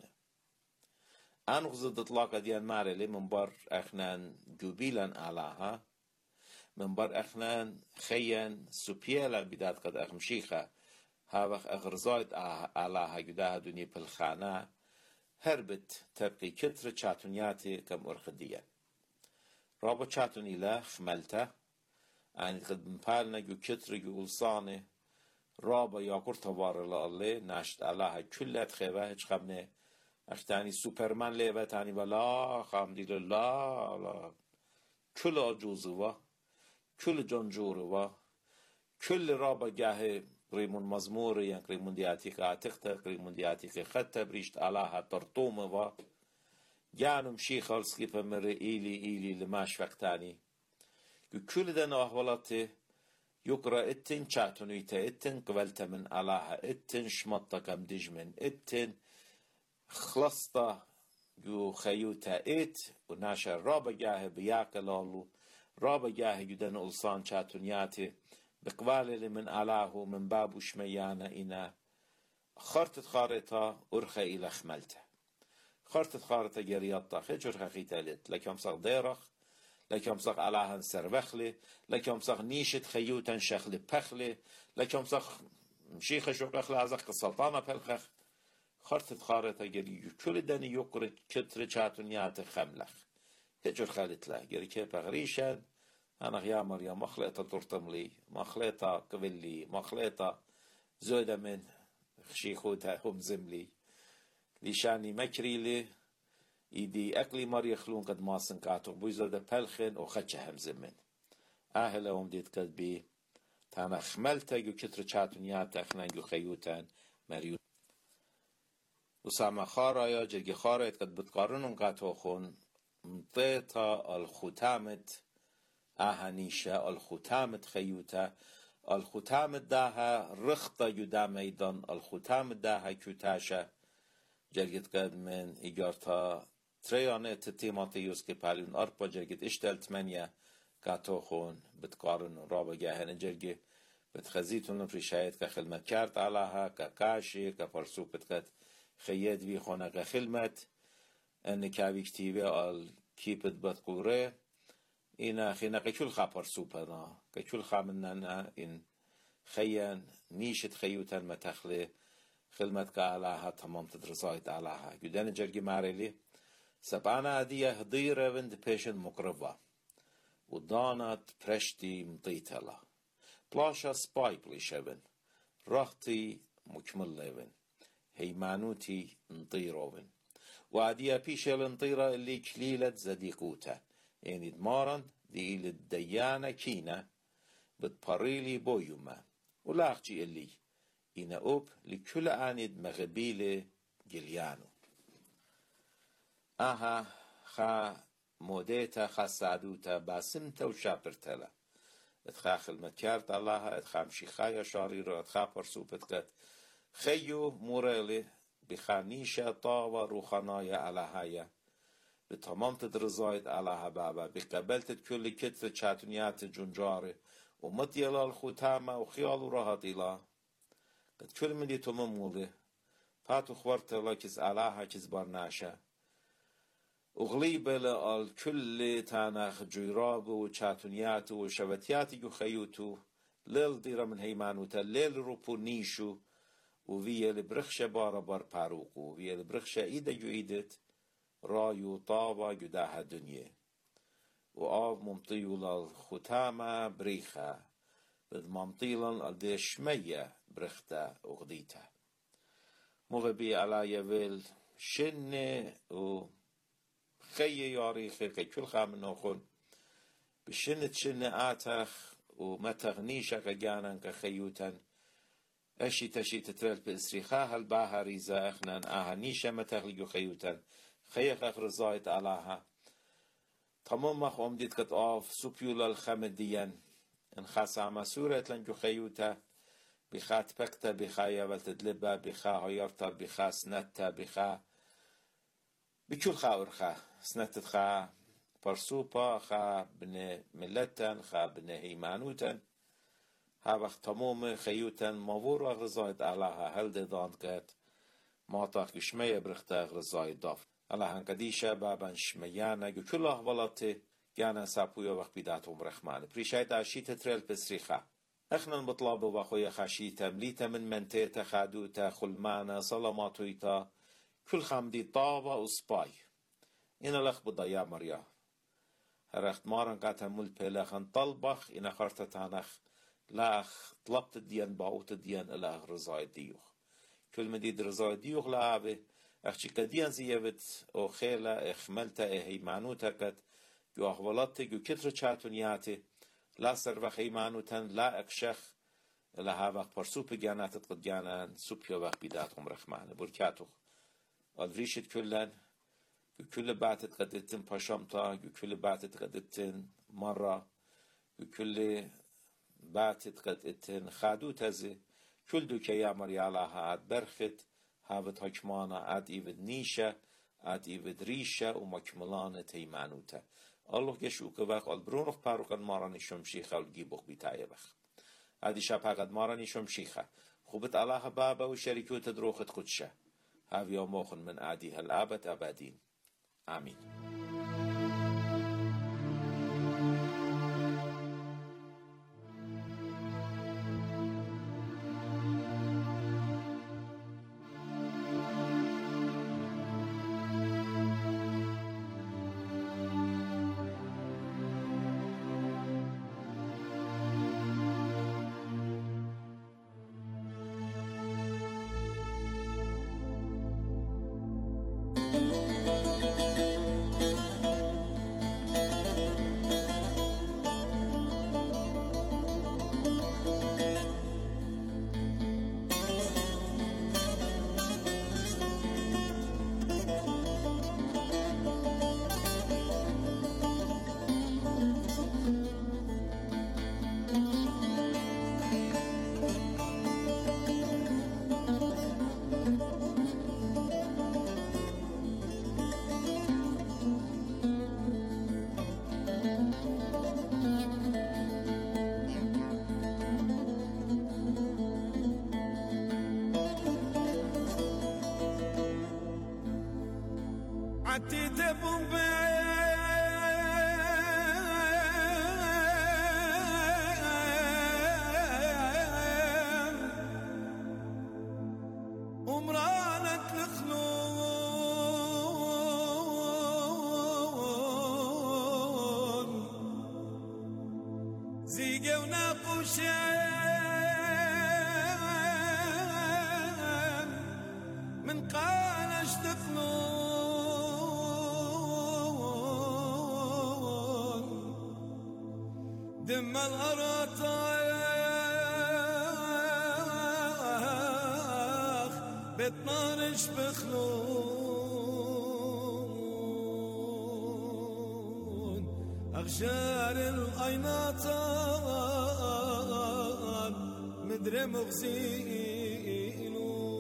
S6: أنغزد إطلاق ديان مارلي من بار أخنان جوبيلا علاها من بار أخنان خيان سبحيلا بدات قد أخمشيخة هاوخ أغرزايد علاها جداها دوني بالخانة هربت تبقي كتر چاتونياتي كم أرخدية رابا چاتوني لا خملته يعني قد مبالنا جو كتر جو ألصاني رابا ياقور تبار الله نشت الله كلت خيبه هج خبنه اختاني سوبرمان ليبه تاني ولا خامدي لله لا كل عجوزوا كل جنجوروا كل رابا جاه قريمون مزمور يعني قريمون دياتيك عتقت قريمون دياتيك خط بريشت الله ترطوم و جانم شيخ السكيف مر إيلي لماش وقتاني كل دن أحوالاتي يقرأ اتن چاتونيتا اتن قبلت من علاها اتن شمطة كم دجمن اتن خلصتا يو خيوتا ات وناشا رابا جاه بياكلالو رابا جاه يدن ألسان چاتونياتي بقبال من علاهو من بابو شميانا إنا خارطة خارطة أرخى إلى خملته خارطة خارطة جرياطة خجر خخيتا لت لكم صغ ديرخ لكم صغ علاهن سروخلي لكم صغ نيشت خيوتن شخلي بخلي لكم صغ مشيخ شوقخ لازق السلطانة بلخخ خارطة خارطة جري كل دني يقرأ كتر چاتونيات خملخ هجر خالت له جري كيف غريشان أنا يا مريم مخلطة ترتملي مخلطة قبلي مخلطة زودة من خشيخوتها هم زملي ليشاني مكريلي إيدي أكلي مري خلون قد ماسن كاتو بوزودة بلخن وخدشه هم زمن أهلهم ديت قد بي تانا خملتا يو كتر چاتونيات أخنان يو خيوتان مريو وسامة خارايا جرگي خارayt قد بتقارنون قاتو خون مطيطة الختامت أهانيشة الختامت خيوتا الختامت داها رخطة يدا ميدان الختامت داها كوتاشة جرگت قد من إيجارتا تريانة تيماتيوس كبالون أربا جرگت اشتل 8 قاتو خون بتقارنون رابا جاهن جرگي بتخزيتون فريشايت كخلمت كارت علىها ككاشي كفرسوبت قد خياد بي خونه كخلمت ان كابي كتيبه الكيبت بتقوره إنا خينا كل خبر سوبنا كل خامننا إن خيان نيشت خيوتن متخلي خلمت كعلاها تمام تدرسايت علىها جدان جرگي مارلي سبانا هدية هديرة وند بيشن مقربة ودانت برشتي مطيتلا بلاشا سباي بليشبن راحتي مكمل لبن هيمانوتي نطيروبن وعديا بيشل نطيرة اللي كليلة زديقوتا يعني دمارن دي للديانة كينا بتباريلي بويوما ولاخجي اللي إنا أوب لكل آند مغبيلة جليانو آها خا موديتا خا سعدوتا باسمتا وشابرتلا اتخا خلمت كارت الله اتخا مشيخايا شاريرو اتخا برسوبت قد خيو موريلي بخانيشة طاوة روخانايا على هايا بتمامت درزايد على هبابا بقبلت كل كتفة شاتنيات جنجاري ومطيلا الختامة وخيال راهطيلا قد كل من دي تممولي فاتو خوارت لكز علاها كز برناشا وغليبة لكل تاناخ جيرابو وشاتنياتو وشبتياتي يخيوتو ليل ديرا من هيمانوتا ليل روبو نيشو وفيه لبرخشة بارا بار باروقو وفيه لبرخشة إيدا يعيدت رايو طابا جداها دنيا وآف ممطيو للختامة بريخة بد ممطيلا الدشمية برختا وغديتا مغبي على يويل شنة وخي ياريخي كل خامن نوخون بشنة آتخ ومتغنيشك جانا كخيوتا أشي تشي تترل بإسريخاها الباهري زاخنا آهنيشة متغلقو خيوتا خيخ أخرزايت علاها تمامخ أمديت قد آف سوبيولا الخمديان إن خاصة مسورة لنجو خيوتا بخات بكتا بخايا والتدلبا بخا هيرتا بخا سنتا بخا بكل خاورخا سنتت خا برسوبا خا بن ملتن خا بن هيمانوتن ها وقت تمام خيوتن مور أغرزايت علاها هل دان قد ما تاخ شمية برختا أغرزايت داف الله قديشة بابن شميانا جو كل أحوالاتي جانا سابويا وقت بيداتهم رحمن بريشايت عشيت تريل بسريخا اخنا بطلاب وخويا خاشيتا مليتا من منتيتا خادوتا خلمانا صلاماتويتا كل خمدي طابا وسباي إنا لخ بضيا مريا هرخت مارن قاتا مول بيلاخن طلبخ إنا خرطتانخ لاخ طلبت الديان باوت الديان الاخ رزاي ديوخ كل مديد رزاي ديوخ لعابه اخشي كديان زيابت او خيلا اخملتا هيمانوتا قد جو احوالات جو كتر چاتونياتي لا سر هيمانوتن لا اكشخ لها وقت پرسوپ جاناتت قد جانان سوپيا وقت بيداتهم رحمانه بركاتوخ الريشت كلن جو كل باتت قدتن پاشامتا جو كل باتت قدتن مرة جو كل باتت قد اتن خادو تزي كل دو كي يامر يالاها عد برخت هاوت حكمانا عد ايود نيشة عد ايود ريشة ومكملان تيمانوتا الله يشوك وقت البرونخ باروقن ماراني شمشيخة والجيبوخ بيتايا بخ عدي شابها قد ماراني شمشيخة خوبت الله بابا وشريكو تدروخت قدشة هاو يوموخن من عديها الابد أبادين آمين
S4: عتيت ابو ومرانة الخلون زيقة وناقوشان من قالش تخلون دم الأراطاخ بتنارش بخلون أغشار الأيناطان مدري مغزينون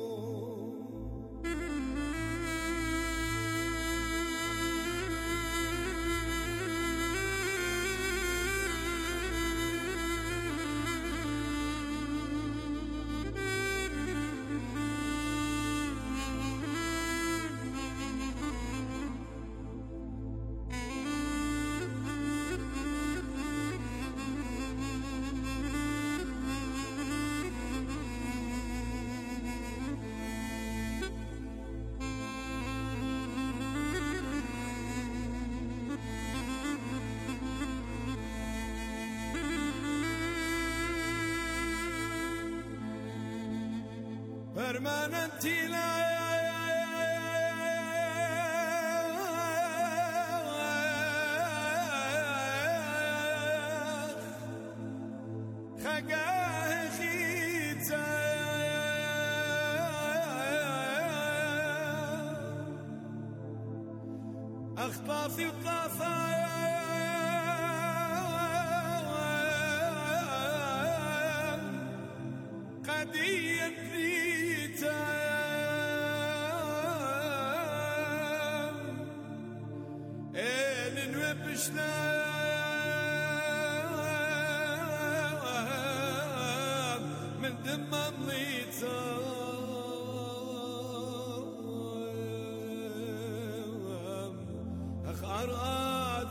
S4: permanenti la أخطافي وطافايا قضية بيتا إلن وبشنا من دم مليتا أرقات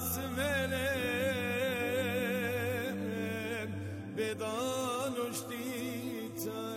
S4: سملم بدان وشتيتا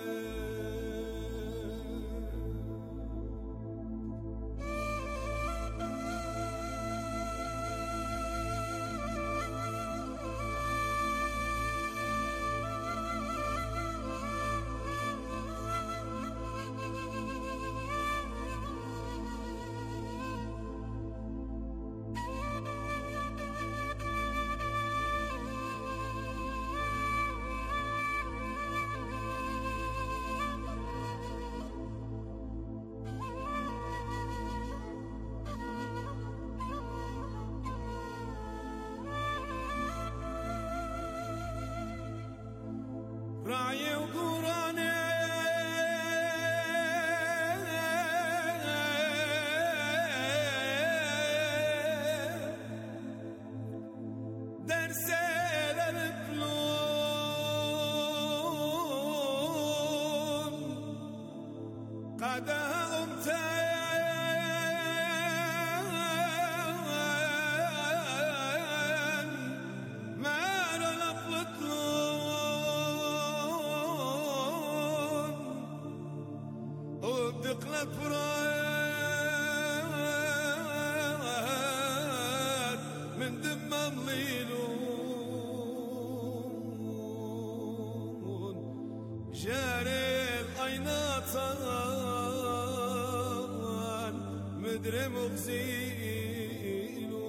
S4: راعي وقراني درس البلون قدها أمتى دقلت برايات من دم مليلون جاري العينات مدري مغزيلون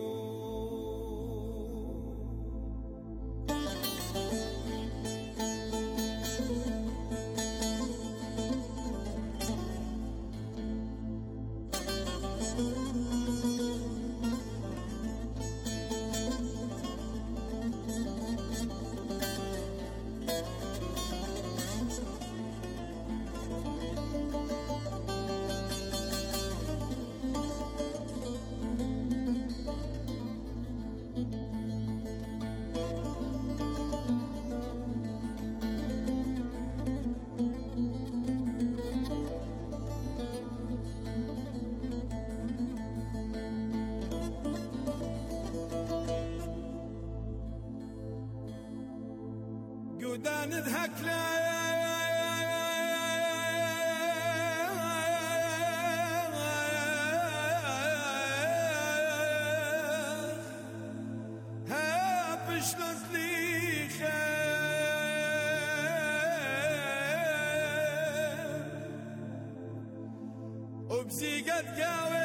S4: قودا نضحك لا هابش نطلي خير وبزيقت قاوي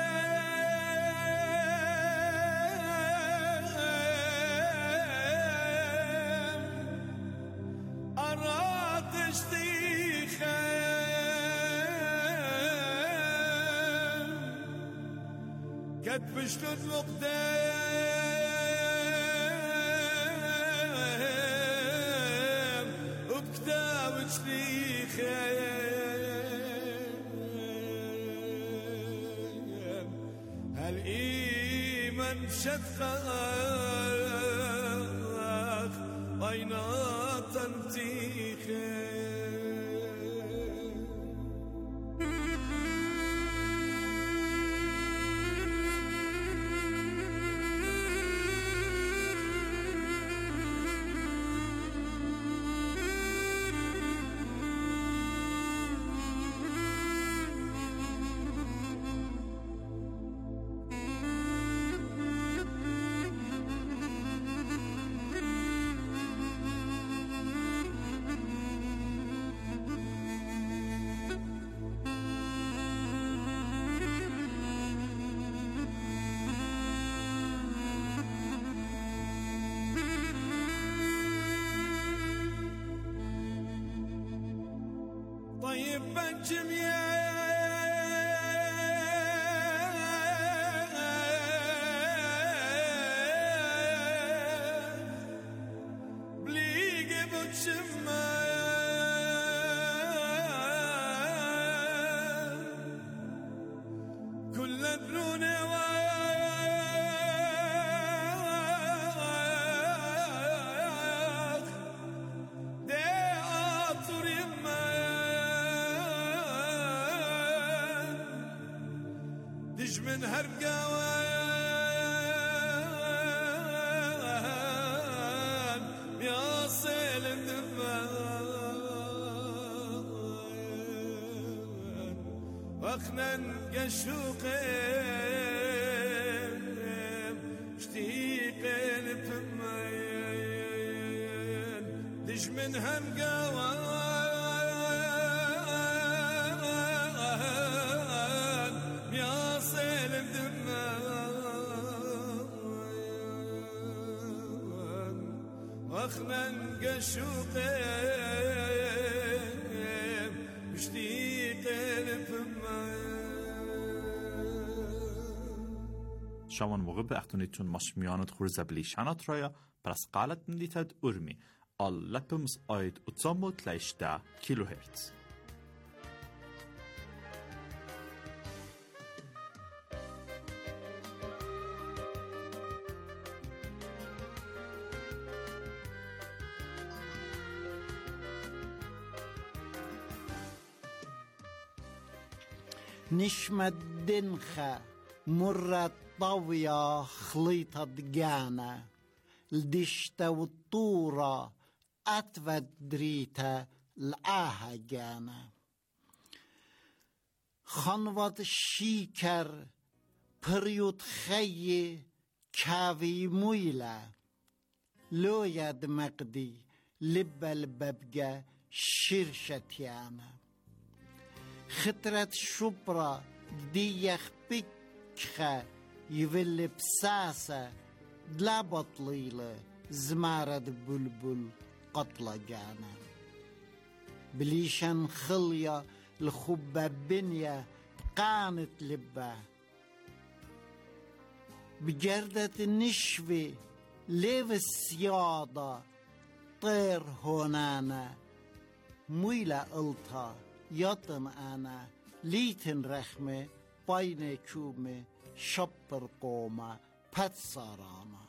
S4: كتبش المقدام وبكتابش لي خيام هالإيمان شدخاخ عينات تنتيخي طيب بنجم يا بليق بنجم كل برونه من هرقوان يصل الدمان واخنا قشوقين اشتيقين بمين دج من هرقوان واخنا قشوقين مشتيقين
S7: شامان موقع به اختونیتون مشمیانت خورزه بلیشانات رایا پرس قالت مندیتد ارمی آل لپمز آید اتزامو تلیشده کیلوهرتز
S8: نشمة دنخة مرة طوية خليطة دقانة الدشتة والطورة أتفت دريتة الآها جانة خنوة الشيكر بريوت خي كافي مويلة لو يد مقدي لبا الببقى شرشة يانا خطرت شبرا ديخ بكخة يفل بساسة دلا بطليلة زمارد بلبل قطلة جانا بليشان خلية الخبة بنية قانت لبا بجردة النشوة ليف السيادة طير هونانا مويلة قلتها يطن أنا ليتن رخمة باين كومة شبر قومة بتصارانا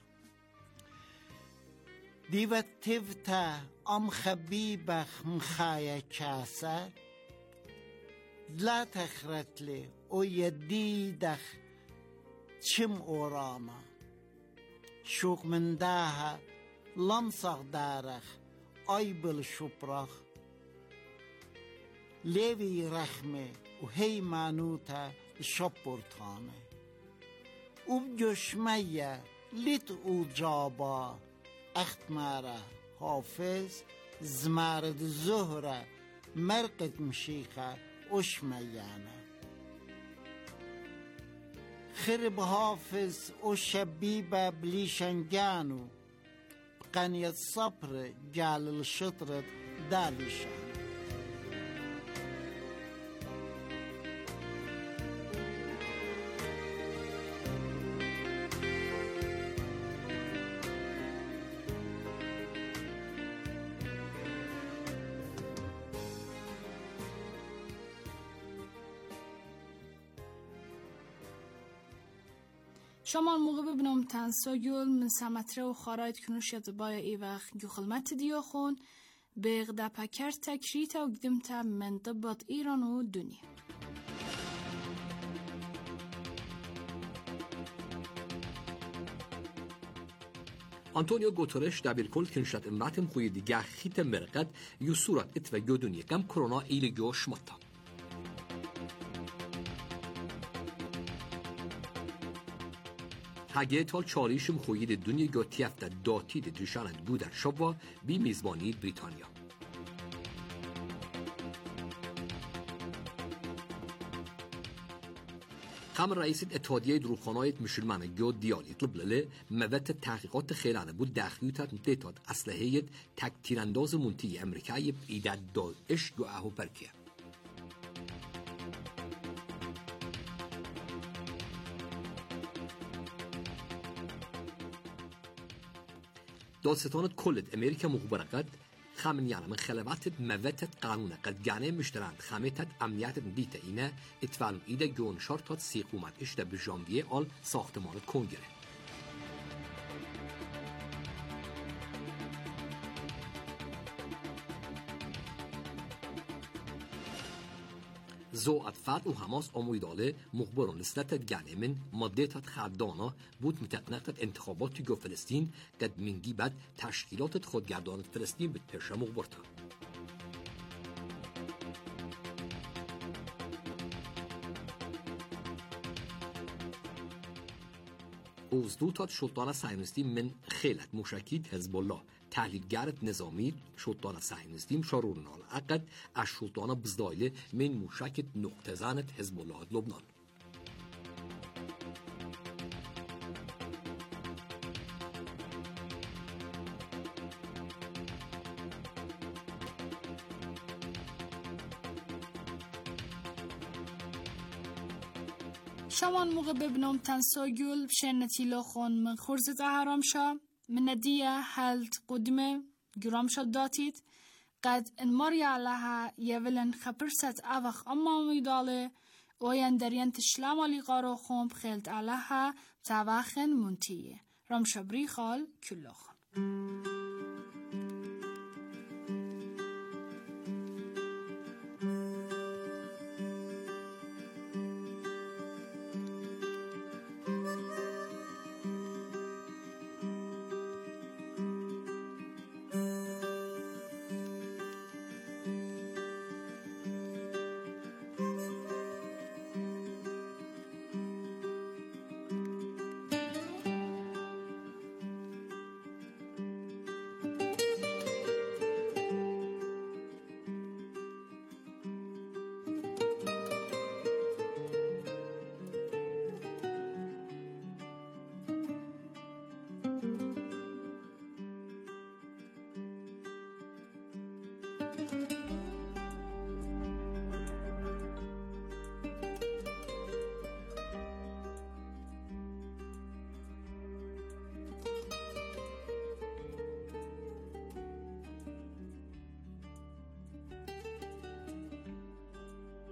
S8: ديوت تفتا أم خبيبخ مخايا كاسة لا تخرت لي او يديدخ چم اوراما شوق من داها لنصغ دارخ ايبل شبرخ ليوي رخمه وهي مانوتا شبرتانه وبجشمية لت اوجابا اختماره حافظ زمارد زهره مرقت مشيخه اشميانه خرب حافظ وشبيبه بليشنجانو بقنية صبر جال الشطرة دالشان
S5: شما موقع ببینم تنساگل من سمتره و خاراید کنوشیت بایا ای وقت گو خلمت دیو خون بغدا پکر تکریت و گدم تا من دبات ایران و دنیا
S3: آنتونیو گوترش دبیرکل کنشت امتم خوی دیگه خیت مرقد یو صورت ات و گو دنیا کم کرونا ایل گو شمتا هگه تا چاریشم خوید دنیا گو تیفت داتید درشانت بودن شبا بی میزبانی بریتانیا قام رئیس اتحادیه دروغخانه‌های مسلمان گو دیال يطلب له موت تحقیقات خیلانه بود داخلیت نتاد اسلحه تک تیرانداز منطقه امریکایی ایداد داعش گو اهو برکه دادستان کلت امریکا مخبرقت خامن يعني من خلافات موتت قانون قد جانه مشترند خامتت امنیت دیت اینه اتفاقم ایده جون شرطات سیقومت اشته به جانبیه آل ساختمان کنگره. زو اتفاق و حماس امویداله مخبرون نسلت جانه من مادهت خردانه بود متقنقت انتخابات جو فلسطین قد منگی بد تشکیلات خودگردان فلسطین به پرشه مخبرتا. اوزدوتات شلطان صهیونیستی من خیلت مشکید حزب الله تحلیلگرت نظامی شلطان صهیونیستی شارورنال عقد از شلطان بزدایله من مشکت نقطه زنت حزب الله لبنان.
S5: شمان موقع ببنم تنساگل بشنتی لخون من خورزت احرام شا من ندیه هلت قدمه گرام شد داتید قد انماری علىها یولن خبرست اوخ اما میداله اوین درین تشلام علی قارو خون بخیلت علىها تواخن منتیه رام شبری خال کلوخون.